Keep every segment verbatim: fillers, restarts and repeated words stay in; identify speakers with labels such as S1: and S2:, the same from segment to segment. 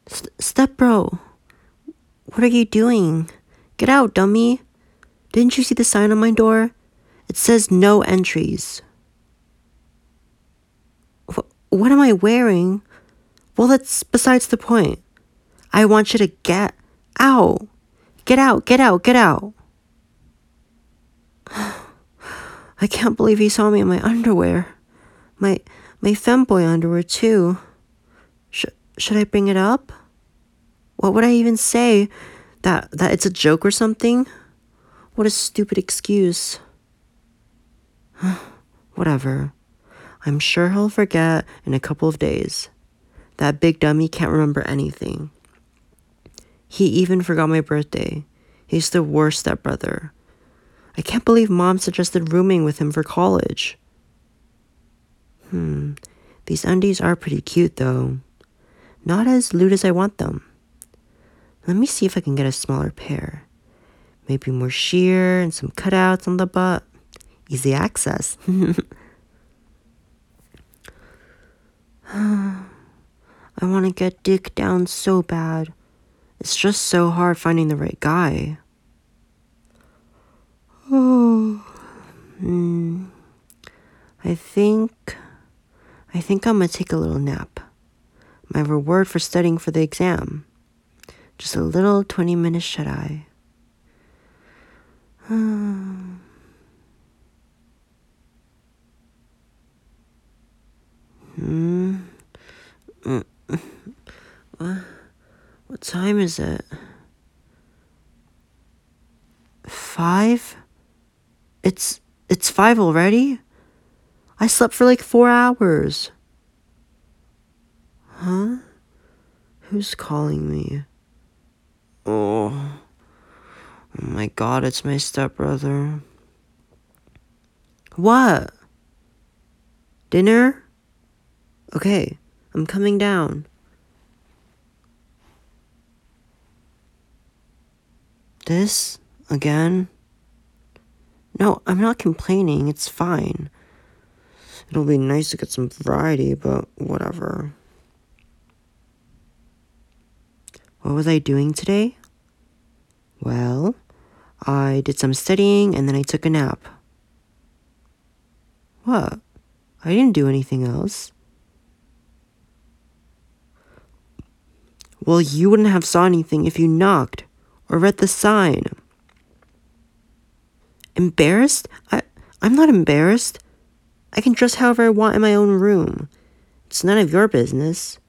S1: St- step bro, what are you doing? Get out, dummy. Didn't you see the sign on my door? It says no entries. Wh- what am I wearing? Well, that's besides the point. I want you to get out. Get out, get out, get out. I can't believe he saw me in my underwear. My my femboy underwear too. Sh- should I bring it up? What would I even say? That that it's a joke or something? What a stupid excuse. Whatever. I'm sure he'll forget in a couple of days. That big dummy can't remember anything. He even forgot my birthday. He's the worst stepbrother. I can't believe Mom suggested rooming with him for college. Hmm, these undies are pretty cute though. Not as lewd as I want them. Let me see if I can get a smaller pair. Maybe more sheer and some cutouts on the butt. Easy access. I want to get dick down so bad. It's just so hard finding the right guy. Oh, hmm. I think, I think I'm gonna take a little nap. My reward for studying for the exam. Just a little twenty minute shut eye. Hmm. Mm. What? What time is it? Five? It's it's five already? I slept for like four hours. Huh? Who's calling me? Oh. Oh my god, it's my stepbrother. What? Dinner? Okay, I'm coming down. This? Again? No, I'm not complaining. It's fine. It'll be nice to get some variety, but whatever. What was I doing today? Well, I did some studying and then I took a nap. What? I didn't do anything else. Well, you wouldn't have saw anything if you knocked or read the sign. Embarrassed? I, I'm not embarrassed. I can dress however I want in my own room. It's none of your business.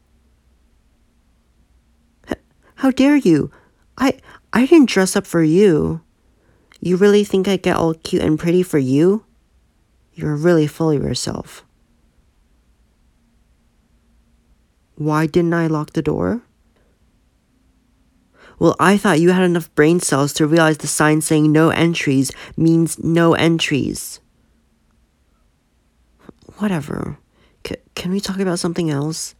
S1: H- how dare you? I, I didn't dress up for you. You really think I get all cute and pretty for you? You're really full of yourself. Why didn't I lock the door? Well, I thought you had enough brain cells to realize the sign saying no entries means no entries. Whatever. C- can we talk about something else?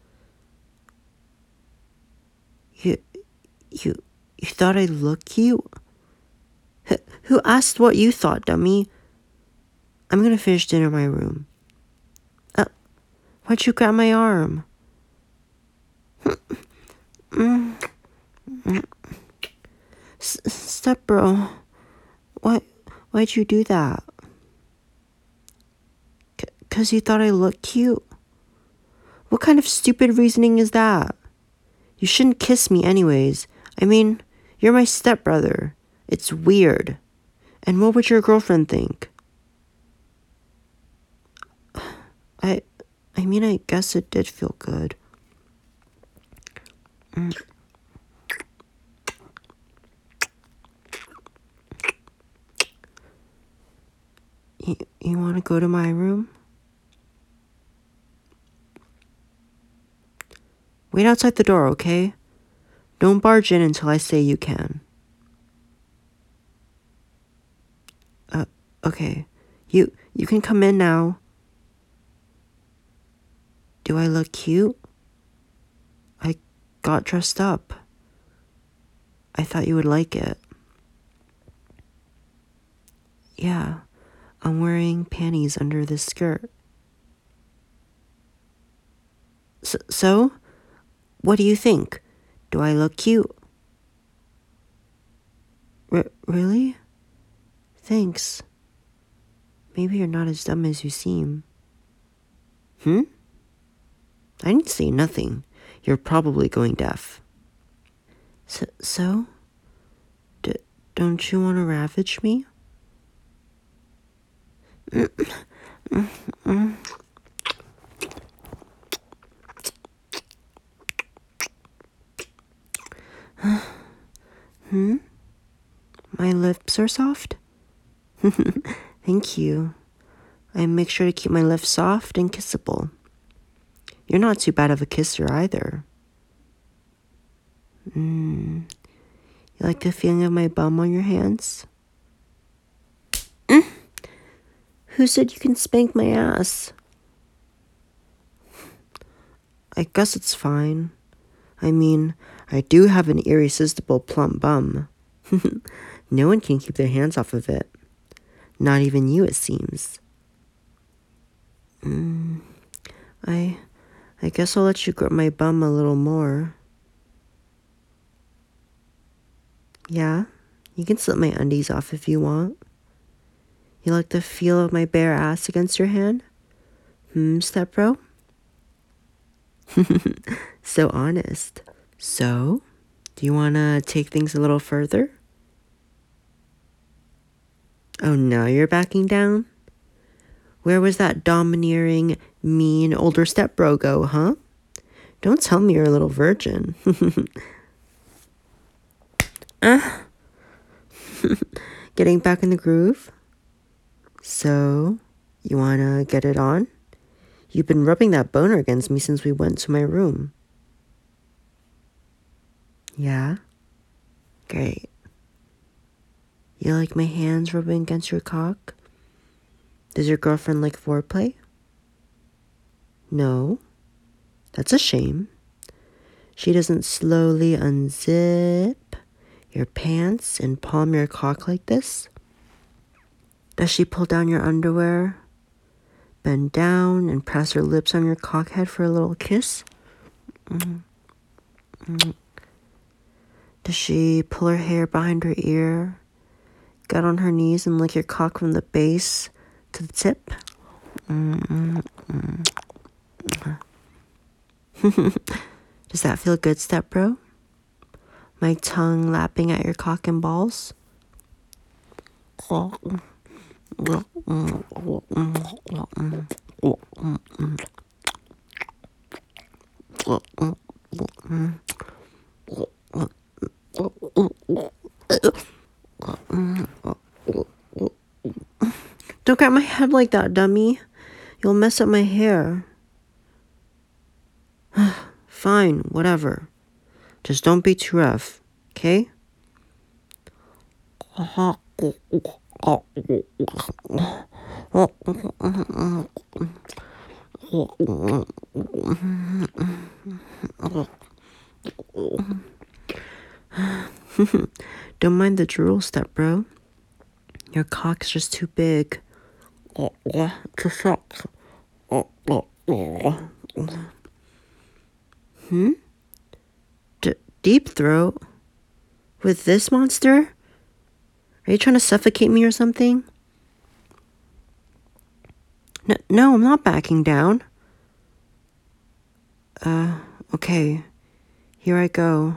S1: You, you, you thought I looked cute? H- who asked what you thought, dummy? I'm gonna finish dinner in my room. Uh, why'd you grab my arm? S- step bro. Why, why'd you do that? C- Cause you thought I looked cute? What kind of stupid reasoning is that? You shouldn't kiss me anyways. I mean, you're my stepbrother. It's weird. And what would your girlfriend think? I I mean, I guess it did feel good. Mm. You, you want to go to my room? Wait outside the door, okay? Don't barge in until I say you can. Uh, okay. You you can come in now. Do I look cute? I got dressed up. I thought you would like it. Yeah, I'm wearing panties under this skirt. S- so? What do you think? Do I look cute? R- really? Thanks. Maybe you're not as dumb as you seem. Hmm? I didn't say nothing. You're probably going deaf. So? so? D- don't you want to ravage me? Hmm? My lips are soft? Thank you. I make sure to keep my lips soft and kissable. You're not too bad of a kisser either. Mm. You like the feeling of my bum on your hands? Mm. Who said you can spank my ass? I guess it's fine. I mean, I do have an irresistible plump bum. No one can keep their hands off of it. Not even you, it seems. Mm, I, I guess I'll let you grip my bum a little more. Yeah, you can slip my undies off if you want. You like the feel of my bare ass against your hand? Hmm, step bro? So honest. So, do you want to take things a little further? Oh, now you're backing down? Where was that domineering, mean older stepbro go, huh? Don't tell me you're a little virgin. uh. Getting back in the groove? So, you wanna get it on? You've been rubbing that boner against me since we went to my room. Yeah? Great. You like my hands rubbing against your cock? Does your girlfriend like foreplay? No. That's a shame. She doesn't slowly unzip your pants and palm your cock like this? Does she pull down your underwear, bend down, and press her lips on your cockhead for a little kiss? Mm-hmm. Does she pull her hair behind her ear, get on her knees and lick your cock from the base to the tip? Mm-hmm. Does that feel good, step bro? My tongue lapping at your cock and balls? Don't grab my head like that, dummy. You'll mess up my hair. Fine, whatever. Just don't be too rough, okay? Don't mind the drool, step bro. Your cock's just too big to suck. Hmm? D- deep throat? With this monster? Are you trying to suffocate me or something? No, no, I'm not backing down. Uh, okay. Here I go.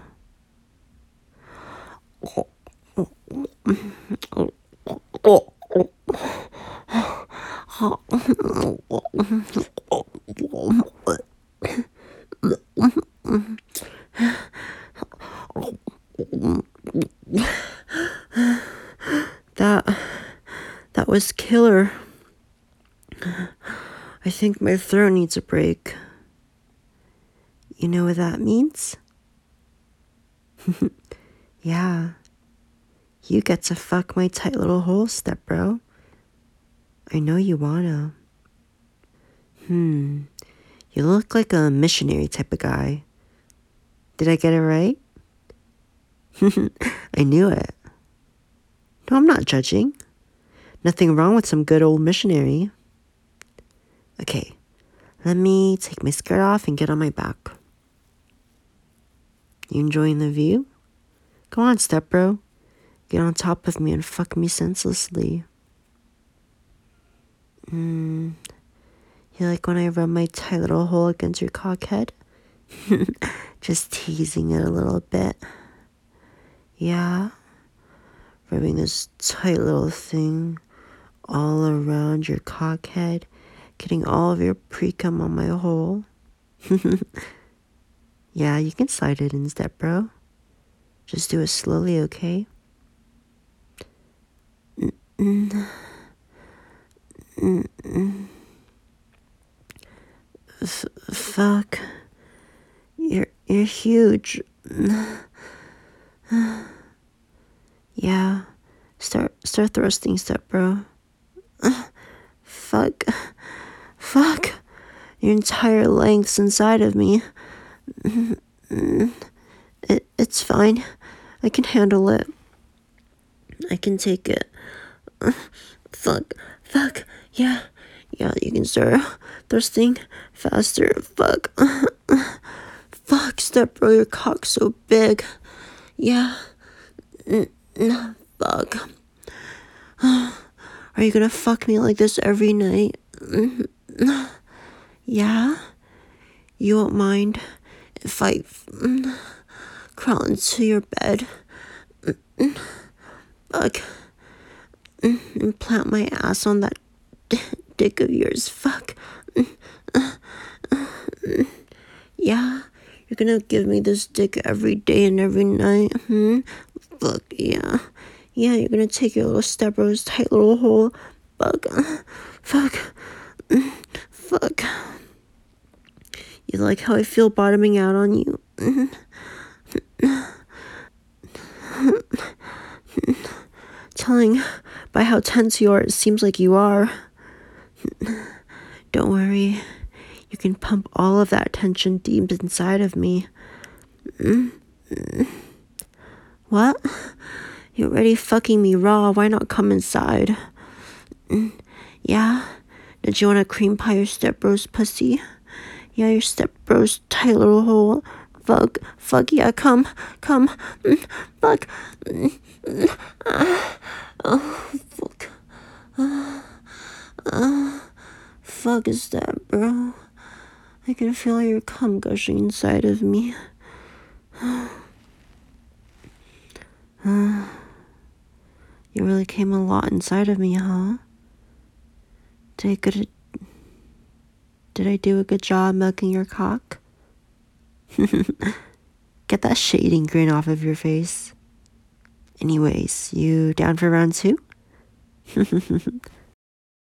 S1: That, that was killer. I think my throat needs a break. You know what that means? Yeah. You get to fuck my tight little hole, step bro. I know you wanna. Hmm. You look like a missionary type of guy. Did I get it right? I knew it. No, I'm not judging. Nothing wrong with some good old missionary. Okay, let me take my skirt off and get on my back. You enjoying the view? Come on, step bro. Get on top of me and fuck me senselessly. Mm, you like when I rub my tight little hole against your cockhead? Just teasing it a little bit. Yeah? Rubbing this tight little thing all around your cockhead, getting all of your pre-cum on my hole. Yeah, you can slide it in, step bro. Just do it slowly, okay? Mm-mm. Mm-mm. F- fuck. You're you're huge. Yeah. Start start thrusting, step bro. Fuck. Fuck. Your entire length's inside of me. It, it's fine. I can handle it. I can take it. Fuck. Fuck. Yeah. Yeah, you can start thrusting faster. Fuck. Fuck, step bro, your cock's so big. Yeah. Fuck. Are you gonna fuck me like this every night? Yeah? You won't mind if I crawl into your bed? Fuck. And plant my ass on that d- dick of yours. Fuck. Yeah? You're gonna give me this dick every day and every night? Hmm? Fuck, yeah. Yeah, you're gonna take your little step bro's tight little hole. Fuck. Fuck. Fuck. You like how I feel bottoming out on you? Telling by how tense you are, it seems like you are. Don't worry. You can pump all of that tension deep inside of me. What? You're already fucking me raw. Why not come inside? Yeah? Did you want to cream pie your stepbro's pussy? Yeah, your stepbro's tight little hole. Fuck. Fuck, yeah, come. Come. Fuck. Oh, fuck. Uh, fuck is that, bro? I can feel your cum gushing inside of me. Uh, you really came a lot inside of me, huh? Did I good? Did I do a good job milking your cock? Get that shading grin off of your face. Anyways, you down for round two?